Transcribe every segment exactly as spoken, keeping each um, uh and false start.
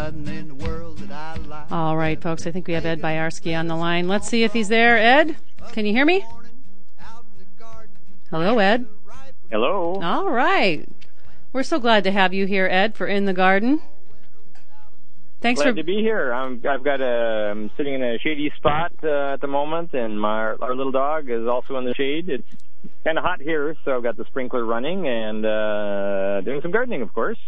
All right, folks, I think we have Ed Byarski on the line. Let's see if he's there. Ed, can you hear me? Hello, Ed. Hello. All right. We're so glad to have you here, Ed, for In the Garden. Thanks Glad for to be here. I'm, I've got a, I'm sitting in a shady spot uh, at the moment, and my our little dog is also in the shade. It's kind of hot here, so I've got the sprinkler running and uh, doing some gardening, of course.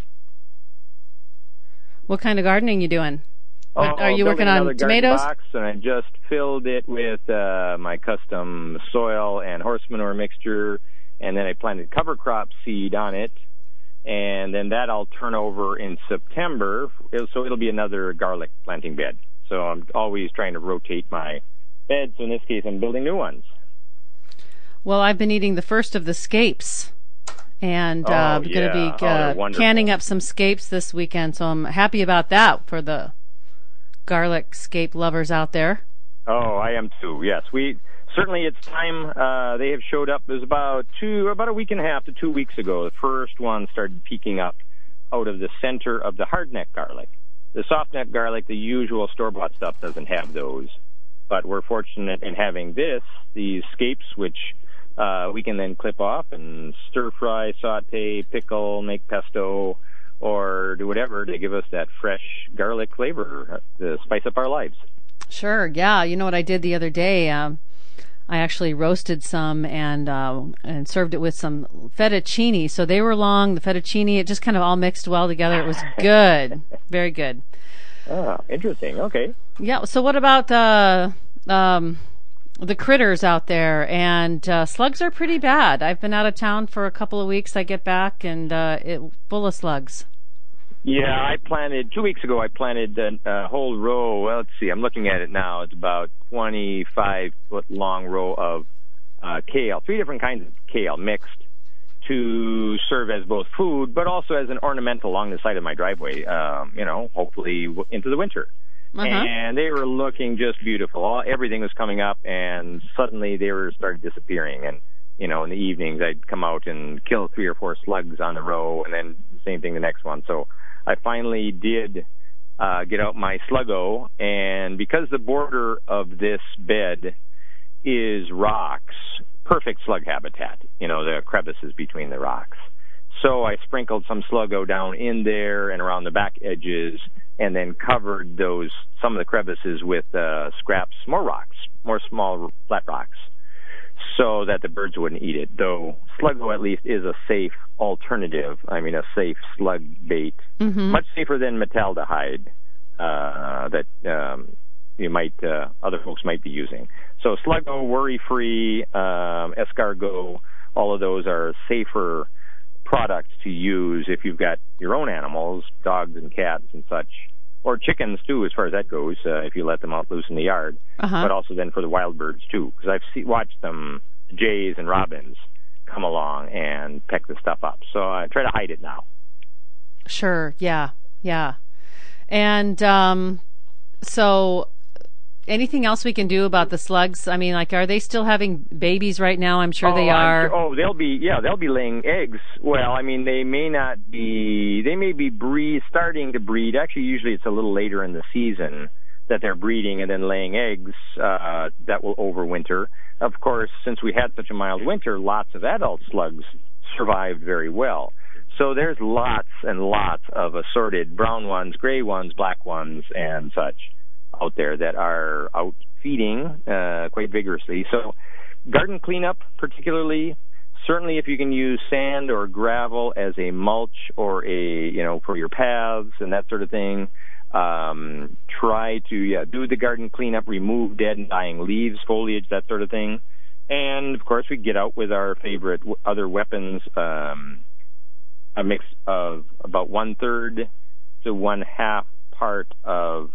What kind of gardening you doing? Oh, Are you working on tomatoes? Box, and I just filled it with uh, my custom soil and horse manure mixture, and then I planted cover crop seed on it. And then that I'll turn over in September, so it'll be another garlic planting bed. So I'm always trying to rotate my beds, so in this case I'm building new ones. Well, I've been eating the first of the scapes, and oh, uh, yeah. going to be uh, oh, canning up some scapes this weekend, so I'm happy about that for the garlic scape lovers out there. Oh, I am too, yes. We... Certainly, it's time. Uh, they have showed up. It was about two, about a week and a half to two weeks ago. The first one started peeking up out of the center of the hardneck garlic. The softneck garlic, the usual store-bought stuff, doesn't have those. But we're fortunate in having this, these scapes, which uh, we can then clip off and stir-fry, saute, pickle, make pesto, or do whatever to give us that fresh garlic flavor to spice up our lives. Sure, yeah. You know what I did the other day? Um, I actually roasted some and uh, and served it with some fettuccine. So they were long, the fettuccine, it just kind of all mixed well together. It was good. Very good. Oh, interesting. Okay. Yeah, so what about uh, um, the critters out there? And uh, slugs are pretty bad. I've been out of town for a couple of weeks. I get back and uh, it full of slugs. Yeah, I planted, two weeks ago I planted a, a whole row, well, let's see, I'm looking at it now, it's about twenty-five foot long row of uh, kale, three different kinds of kale mixed to serve as both food, but also as an ornamental along the side of my driveway, um, you know, hopefully w- into the winter. Uh-huh. And they were looking just beautiful. All, everything was coming up, and suddenly they were started disappearing, and you know, in the evenings I'd come out and kill three or four slugs on the row, and then the same thing the next one. So I finally did uh, get out my Sluggo, and because the border of this bed is rocks, perfect slug habitat, you know, the crevices between the rocks. So I sprinkled some Sluggo down in there and around the back edges, and then covered those, some of the crevices with uh, scraps, more rocks, more small flat rocks, so that the birds wouldn't eat it, though Sluggo at least is a safe alternative. I mean, a safe slug bait, mm-hmm. much safer than metaldehyde uh, that um, you might uh, other folks might be using. So Sluggo, worry-free, um, escargot, all of those are safer products to use if you've got your own animals, dogs and cats and such, or chickens too, as far as that goes, uh, if you let them out loose in the yard, uh-huh. but also then for the wild birds too, because I've see, watched them, jays and robins, come along and peck the stuff up. So I try to hide it now. Sure, yeah, yeah. And um, so anything else we can do about the slugs? I mean, like, are they still having babies right now? I'm sure oh, they are. Sure, oh, they'll be, yeah, they'll be laying eggs. Well, I mean, they may not be, they may be breed, starting to breed. Actually, usually it's a little later in the season that they're breeding and then laying eggs uh, that will overwinter. Of course, since we had such a mild winter, lots of adult slugs survived very well. So there's lots and lots of assorted brown ones, gray ones, black ones, and such out there that are out feeding uh, quite vigorously. So garden cleanup particularly, certainly if you can use sand or gravel as a mulch or a, you know, for your paths and that sort of thing, um, try to yeah, do the garden cleanup, remove dead and dying leaves, foliage, that sort of thing. And, of course, we get out with our favorite w- other weapons, um, a mix of about one-third to one-half part of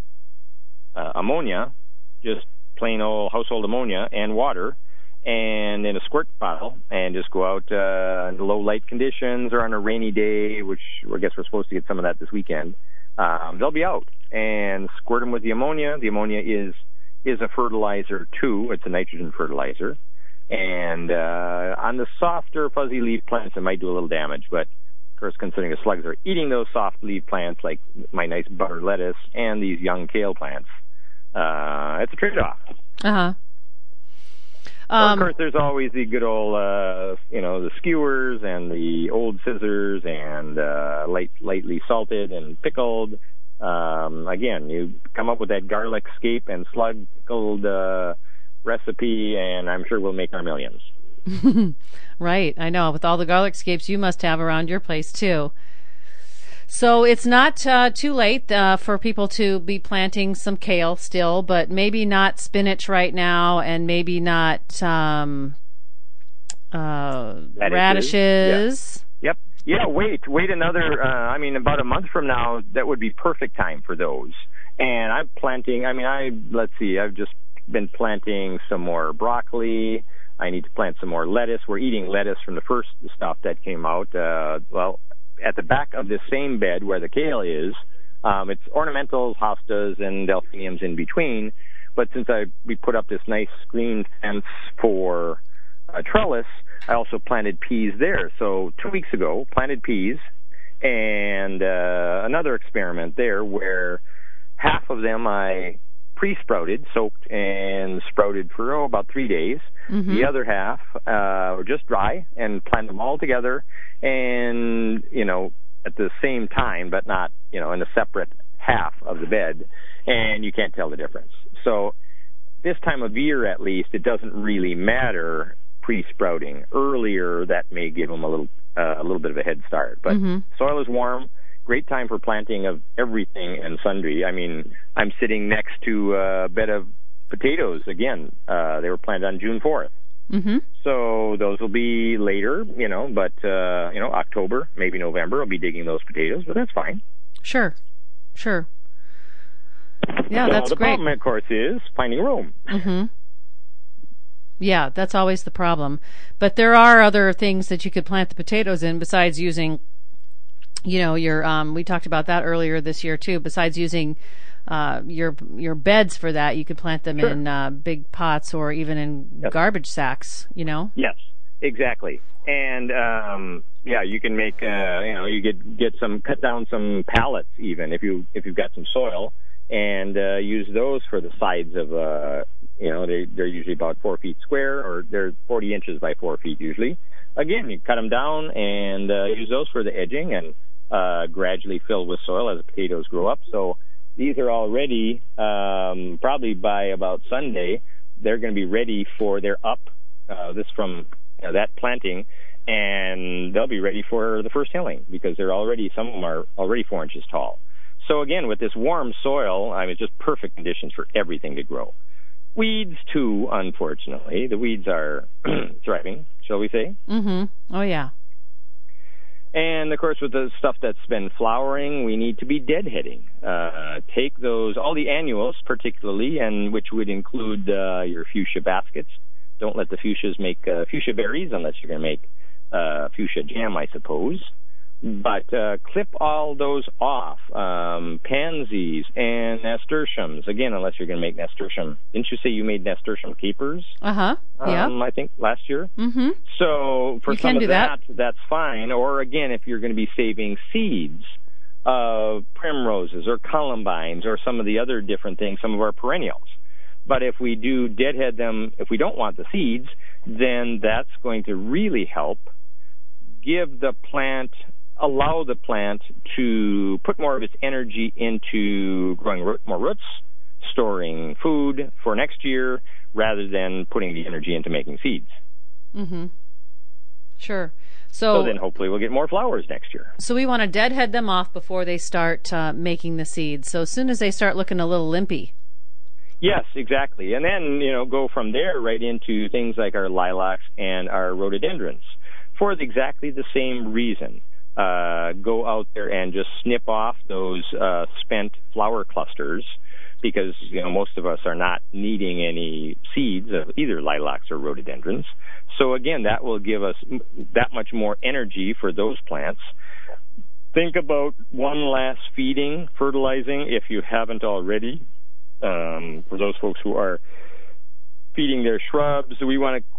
uh, ammonia, just plain old household ammonia, and water, and in a squirt bottle, and just go out uh, in low light conditions or on a rainy day, which I guess we're supposed to get some of that this weekend. Um, they'll be out, and squirt them with the ammonia. The ammonia is is a fertilizer, too. It's a nitrogen fertilizer. And uh, on the softer, fuzzy leaf plants, it might do a little damage, but course, considering the slugs are eating those soft leaf plants like my nice butter lettuce and these young kale plants, uh, it's a trade-off. Uh-huh. Um, of course, there's always the good old, uh, you know, the skewers and the old scissors and uh, light, lightly salted and pickled. Um, again, you come up with that garlic scape and slug pickled uh, recipe, and I'm sure we'll make our millions. Right, I know. With all the garlic scapes you must have around your place, too. So it's not uh, too late uh, for people to be planting some kale still, but maybe not spinach right now, and maybe not um, uh, radishes. radishes. Yeah. Yep. Yeah, wait. Wait another, uh, I mean, about a month from now, that would be perfect time for those. And I'm planting, I mean, I, let's see, I've just been planting some more broccoli. I need to plant some more lettuce. We're eating lettuce from the first stuff that came out. Uh, well, at the back of this same bed where the kale is, um, it's ornamentals, hostas, and delphiniums in between. But since I we put up this nice screen fence for a trellis, I also planted peas there. So two weeks ago, planted peas, and uh, another experiment there where half of them I pre-sprouted, soaked and sprouted for oh, about three days. Mm-hmm. The other half uh, were just dry and planted them all together, and you know at the same time, but not you know in a separate half of the bed, and you can't tell the difference. So this time of year, at least, it doesn't really matter pre-sprouting. Earlier, that may give them a little uh, a little bit of a head start. But mm-hmm. soil is warm. Great time for planting of everything and sundry. I mean, I'm sitting next to a bed of potatoes again. Uh, they were planted on June fourth. Mm-hmm. So those will be later, you know, but, uh, you know, October, maybe November, I'll be digging those potatoes, but that's fine. Sure. Sure. Yeah, so that's the great. The problem, of course, is finding room. Mm-hmm. Yeah, that's always the problem. But there are other things that you could plant the potatoes in besides using, you know, your, um, we talked about that earlier this year too, besides using uh, your your beds for that, you could plant them sure. in uh, big pots or even in yes. garbage sacks, you know? Yes, exactly. And, um, yeah, you can make, uh, you know, you get, get some, cut down some pallets even if you, if you've got some soil and, uh, use those for the sides of, uh, you know, they, they're usually about four feet square or they're forty inches by four feet usually. Again, you cut them down and, uh, use those for the edging and, uh, gradually fill with soil as the potatoes grow up. So these are all ready, um, probably by about Sunday. They're going to be ready for their up, uh, this from you know, that planting, and they'll be ready for the first hilling because they're already, some of them are already four inches tall. So again, with this warm soil, I mean, it's just perfect conditions for everything to grow. Weeds, too, unfortunately. The weeds are thriving, shall we say. Mm-hmm. Oh, yeah. And, of course, with the stuff that's been flowering, we need to be deadheading. Uh, take those, all the annuals particularly, and which would include uh, your fuchsia baskets. Don't let the fuchsias make uh, fuchsia berries unless you're going to make uh, fuchsia jam, I suppose. But uh, clip all those off. Um, pansies and nasturtiums. Again, unless you're going to make nasturtium. Didn't you say you made nasturtium capers? Uh-huh, yeah. Um, I think last year. Mm-hmm. So for you some of that, that, that's fine. Or again, if you're going to be saving seeds of primroses or columbines or some of the other different things, some of our perennials. But if we do deadhead them, if we don't want the seeds, then that's going to really help give the plant, allow the plant to put more of its energy into growing root, more roots, storing food for next year, rather than putting the energy into making seeds. Mm-hmm. Sure. So, so then hopefully we'll get more flowers next year. So we want to deadhead them off before they start uh, making the seeds. So as soon as they start looking a little limpy. Yes, exactly. And then, you know, go from there right into things like our lilacs and our rhododendrons for exactly the same reason. Uh, go out there and just snip off those uh, spent flower clusters because, you know, most of us are not needing any seeds of either lilacs or rhododendrons. So, again, that will give us that much more energy for those plants. Think about one last feeding, fertilizing, if you haven't already. Um, for those folks who are feeding their shrubs, we want to quit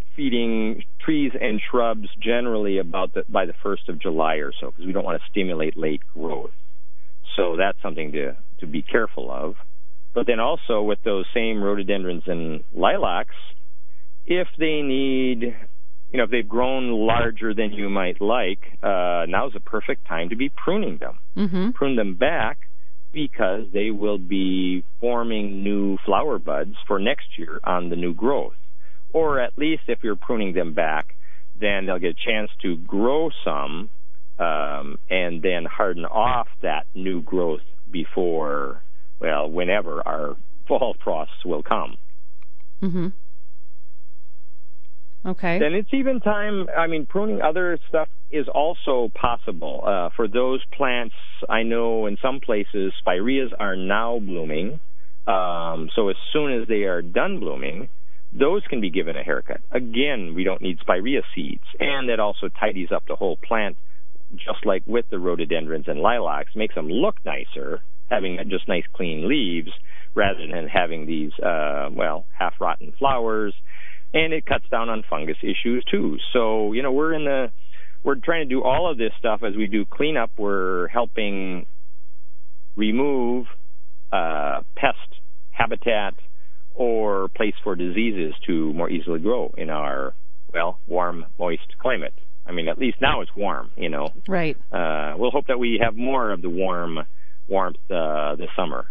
feeding trees and shrubs generally about the, by the first of July or so, because we don't want to stimulate late growth. So that's something to, to be careful of. But then also with those same rhododendrons and lilacs, if they need, you know, if they've grown larger than you might like, uh, now's the perfect time to be pruning them. Mm-hmm. Prune them back because they will be forming new flower buds for next year on the new growth. Or at least if you're pruning them back, then they'll get a chance to grow some um, and then harden off that new growth before, well, whenever our fall frosts will come. Mm-hmm. Okay. Then it's even time, I mean, pruning other stuff is also possible. Uh, for those plants, I know in some places spireas are now blooming. Um, so as soon as they are done blooming, those can be given a haircut. Again, we don't need spirea seeds. And that also tidies up the whole plant, just like with the rhododendrons and lilacs, makes them look nicer, having just nice clean leaves, rather than having these, uh, well, half-rotten flowers. And it cuts down on fungus issues too. So, you know, we're in the, we're trying to do all of this stuff as we do cleanup. We're helping remove uh, pest habitat or place for diseases to more easily grow in our, well, warm, moist climate. I mean, at least now it's warm, you know. Right. Uh, we'll hope that we have more of the warm warmth uh, this summer.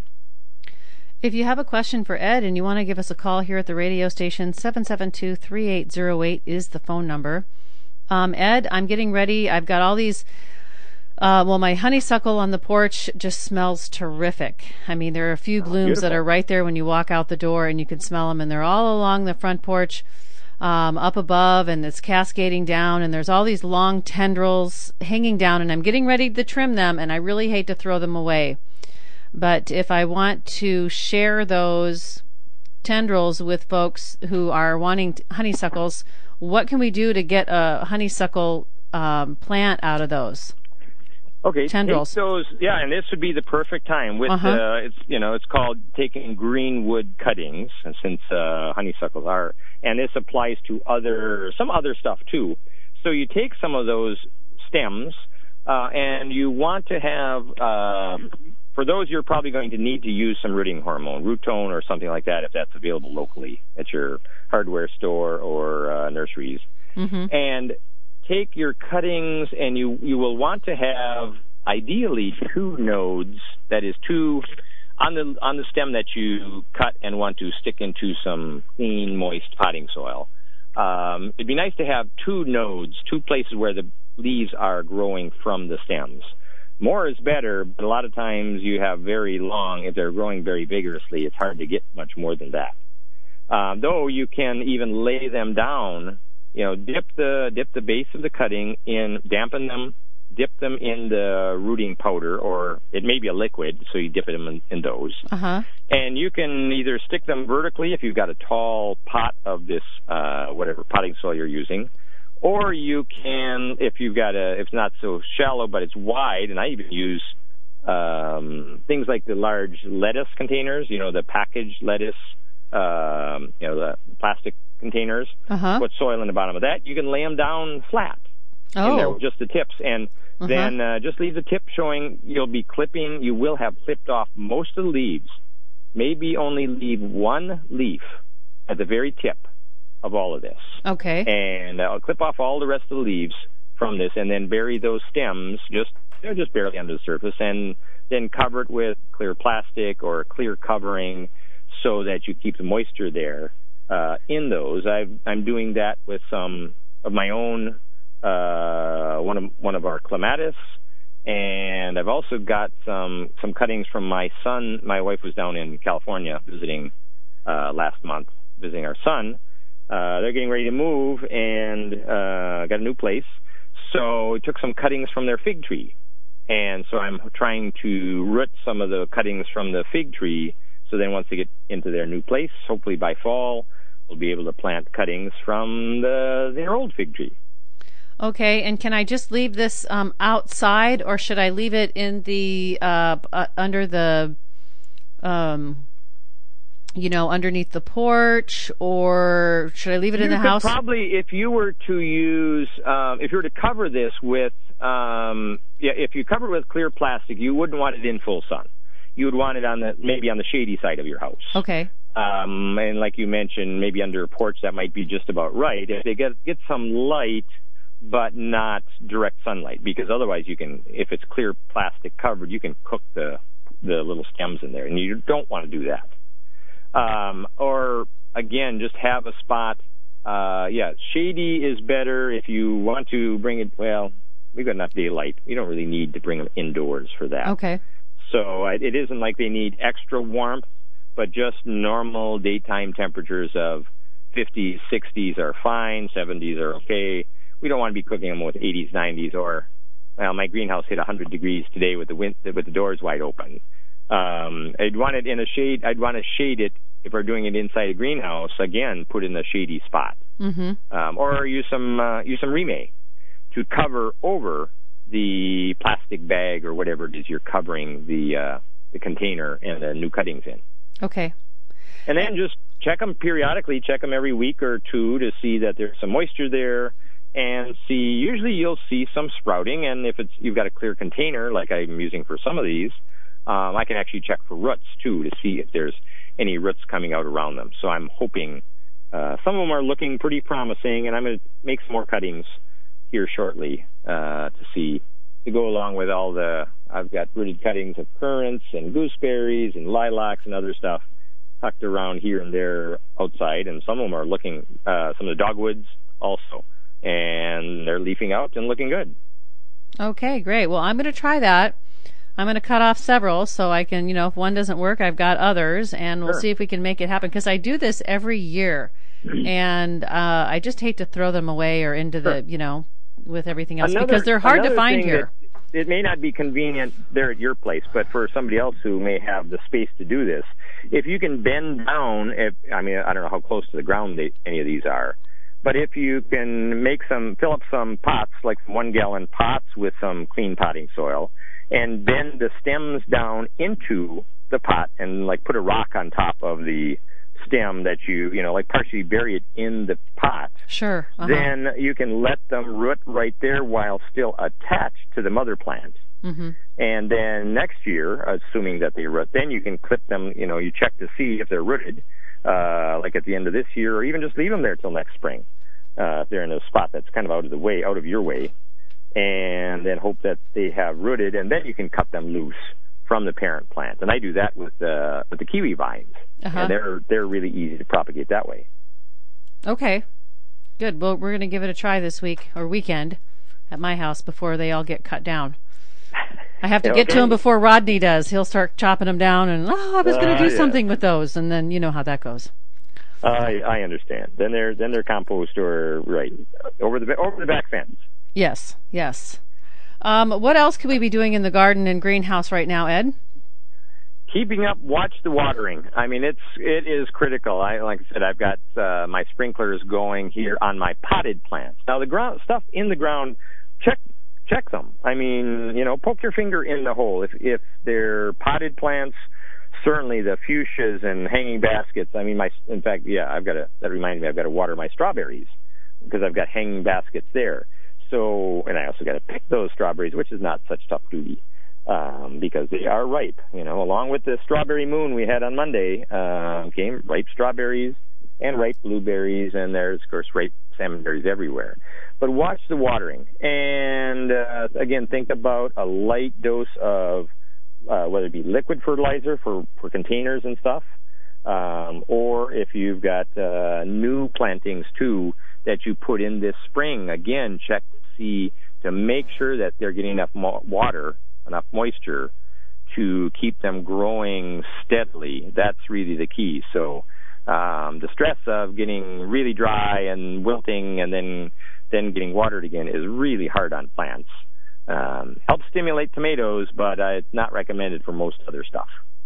If you have a question for Ed and you want to give us a call here at the radio station, seven seven two, three eight zero eight is the phone number. Um, Ed, I'm getting ready. I've got all these, uh, well, my honeysuckle on the porch just smells terrific. I mean, there are a few blooms oh, that are right there when you walk out the door and you can smell them, and they're all along the front porch um, up above, and it's cascading down, and there's all these long tendrils hanging down, and I'm getting ready to trim them, and I really hate to throw them away. But if I want to share those tendrils with folks who are wanting t- honeysuckles, what can we do to get a honeysuckle um, plant out of those? Okay, tendrils. Take those, yeah, and this would be the perfect time. With uh-huh. uh, it's you know it's called taking green wood cuttings, and since uh, honeysuckles are, and this applies to other some other stuff too. So you take some of those stems, uh, and you want to have. Uh, For those, you're probably going to need to use some rooting hormone, Rootone or something like that, if that's available locally at your hardware store or uh, nurseries. Mm-hmm. And take your cuttings, and you, you will want to have, ideally, two nodes, that is, two on the on the stem that you cut and want to stick into some clean, moist potting soil. Um, it'd be nice to have two nodes, two places where the leaves are growing from the stems. More is better, but a lot of times you have very long, if they're growing very vigorously, it's hard to get much more than that. Um, though you can even lay them down, you know, dip the dip the base of the cutting in, dampen them, dip them in the rooting powder, or it may be a liquid, so you dip them in, in those. Uh-huh. And you can either stick them vertically if you've got a tall pot of this, uh, whatever potting soil you're using, or you can, if you've got a, if it's not so shallow, but it's wide, and I even use um, things like the large lettuce containers, you know, the packaged lettuce, um, you know, the plastic containers, uh-huh. put soil in the bottom of that. You can lay them down flat. Oh. In there with just the tips, and uh-huh. then uh, just leave the tip showing. You'll be clipping, you will have clipped off most of the leaves. Maybe only leave one leaf at the very tip of all of this. Okay. And I'll clip off all the rest of the leaves from this, and then bury those stems just they're just barely under the surface, and then cover it with clear plastic or clear covering so that you keep the moisture there uh, in those. I've, I'm doing that with some of my own, uh, one of one of our clematis, and I've also got some some cuttings from my son. My wife was down in California visiting uh, last month, visiting our son. Uh, they're getting ready to move and uh, got a new place. So we took some cuttings from their fig tree. And so I'm trying to root some of the cuttings from the fig tree. So then once they get into their new place, hopefully by fall, we'll be able to plant cuttings from the their old fig tree. Okay, and can I just leave this um, outside, or should I leave it in the uh, uh, under the um, you know, underneath the porch, or should I leave it you in the could house? Probably, if you were to use, um, if you were to cover this with, um, yeah, if you cover it with clear plastic, you wouldn't want it in full sun. You would want it on the maybe on the shady side of your house. Okay. Um, and like you mentioned, maybe under a porch, that might be just about right. If they get get some light, but not direct sunlight, because otherwise you can, if it's clear plastic covered, you can cook the the little stems in there, and you don't want to do that. Um, or, again, just have a spot. Uh, yeah, shady is better if you want to bring it, well, we've got enough daylight. You don't really need to bring them indoors for that. Okay. So it isn't like they need extra warmth, but just normal daytime temperatures of fifties, sixties are fine, seventies are okay. We don't want to be cooking them with eighties, nineties, or, well, my greenhouse hit one hundred degrees today with the wind, with the doors wide open. Um, I'd want it in a shade. I'd want to shade it if we're doing it inside a greenhouse. Again, put in a shady spot, mm-hmm. um, or use some uh, use some Remay to cover over the plastic bag or whatever it is you're covering the uh, the container and the new cuttings in. Okay. And then just check them periodically. Check them every week or two to see that there's some moisture there, and see. Usually, you'll see some sprouting, and if it's you've got a clear container like I'm using for some of these. Um, I can actually check for roots, too, to see if there's any roots coming out around them. So I'm hoping uh, some of them are looking pretty promising, and I'm going to make some more cuttings here shortly uh, to see, to go along with all the, I've got rooted cuttings of currants and gooseberries and lilacs and other stuff tucked around here and there outside, and some of them are looking, uh, some of the dogwoods also, and they're leafing out and looking good. Okay, great. Well, I'm going to try that. I'm going to cut off several so I can, you know, if one doesn't work, I've got others, and we'll Sure. see if we can make it happen. Because I do this every year, and uh, I just hate to throw them away or into Sure. the, you know, with everything else, Another- because they're hard to another find thing here. that- It may not be convenient there at your place, but for somebody else who may have the space to do this, if you can bend down, if, I mean, I don't know how close to the ground they, any of these are, but if you can make some, fill up some pots, like some one-gallon pots with some clean potting soil, and bend the stems down into the pot and like put a rock on top of the stem that you, you know, like partially bury it in the pot. Sure. Uh-huh. Then you can let them root right there while still attached to the mother plant. Mm-hmm. And then next year, assuming that they root, then you can clip them, you know, you check to see if they're rooted, uh, like at the end of this year, or even just leave them there till next spring. Uh, if they're in a spot that's kind of out of the way, out of your way. And then hope that they have rooted, and then you can cut them loose from the parent plant. And I do that with uh, with the kiwi vines, Uh-huh. and they're they're really easy to propagate that way. Okay. Good. Well, we're going to give it a try this week or weekend at my house before they all get cut down. I have to Okay. get to them before Rodney does. He'll start chopping them down, and oh, I was going Uh, to do yeah. something with those, and then you know how that goes. I I understand. Then they're then they're compost or right over the over the back fence. Yes, yes. Um, what else could we be doing in the garden and greenhouse right now, Ed? Keeping up, watch the watering. I mean, it's it is critical. I like I said, I've got uh, my sprinklers going here on my potted plants. Now the ground stuff in the ground, check check them. I mean, you know, poke your finger in the hole. If if they're potted plants, certainly the fuchsias and hanging baskets. I mean, my in fact, yeah, I've got to. That reminds me, I've got to water my strawberries because I've got hanging baskets there. So, and I also got to pick those strawberries, which is not such tough duty. Um, because they are ripe, you know, along with the strawberry moon we had on Monday, uh, came ripe strawberries and ripe blueberries, and there's, of course, ripe salmonberries everywhere. But watch the watering. And, uh, again, think about a light dose of, uh, whether it be liquid fertilizer for, for containers and stuff, um, or if you've got, uh, new plantings, too, that you put in this spring, again, check to see, to make sure that they're getting enough mo- water, enough moisture to keep them growing steadily. That's really the key. So um, the stress of getting really dry and wilting and then then getting watered again is really hard on plants. Um, helps stimulate tomatoes, but uh, it's not recommended for most other stuff.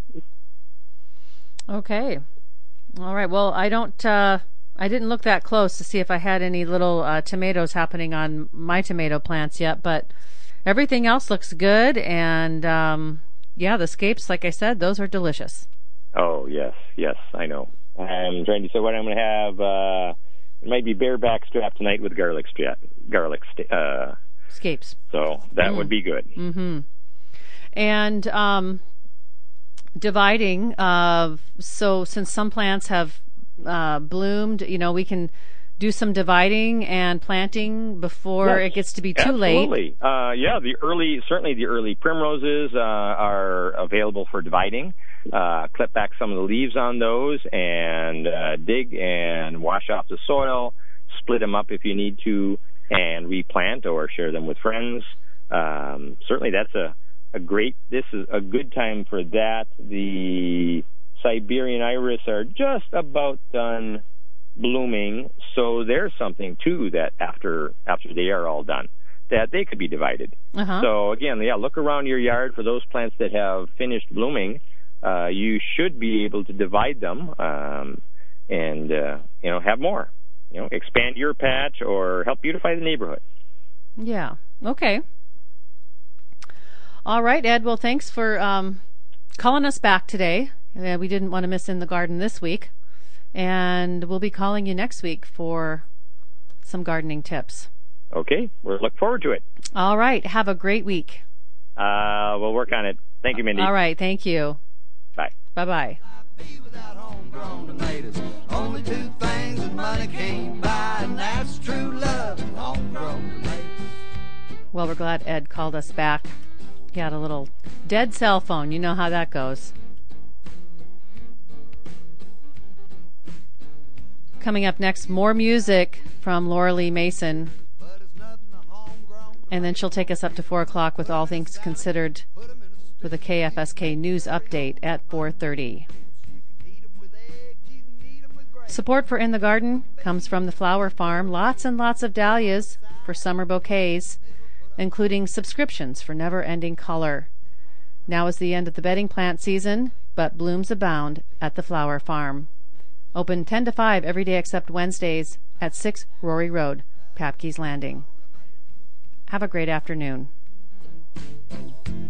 Okay. All right. Well, I don't. Uh, I didn't look that close to see if I had any little uh, tomatoes happening on my tomato plants yet, but everything else looks good, and um, yeah, the scapes, like I said, those are delicious. Oh, yes, yes, I know. I'm trying to say what I'm going to have. Uh, it might be bareback strap tonight with garlic strap, garlic st- uh, scapes. So that mm. would be good. Mm-hmm. And um, dividing. Uh, so since some plants have uh, bloomed, you know, we can do some dividing and planting before yes, it gets to be too absolutely. late. Uh, yeah, the early, certainly the early primroses uh, are available for dividing. Uh, clip back some of the leaves on those and uh, dig and wash off the soil, split them up if you need to, and replant or share them with friends. Um, certainly that's a, a great, this is a good time for that. The Siberian iris are just about done blooming, so there's something too that after after they are all done, that they could be divided. Uh-huh. So again, yeah, look around your yard for those plants that have finished blooming. Uh, you should be able to divide them um, and uh, you know have more. You know, expand your patch or help beautify the neighborhood. Yeah. Okay. All right, Ed. Well, thanks for um, calling us back today. Uh, we didn't want to miss In the Garden this week. And we'll be calling you next week for some gardening tips. Okay. We'll look forward to it. All right. Have a great week. Uh, we'll work on it. Thank you, Mindy. All right. Thank you. Bye. Bye-bye. Only two things that money can't buy, and that's true love and homegrown tomatoes. Well, we're glad Ed called us back. He had a little dead cell phone. You know how that goes. Coming up next, more music from Laura Lee Mason. And then she'll take us up to four o'clock with All Things Considered with a K F S K news update at four thirty. Support for In the Garden comes from the Flower Farm. Lots and lots of dahlias for summer bouquets, including subscriptions for never-ending color. Now is the end of the bedding plant season, but blooms abound at the Flower Farm. Open ten to five every day except Wednesdays at six Rory Road, Papke's Landing. Have a great afternoon.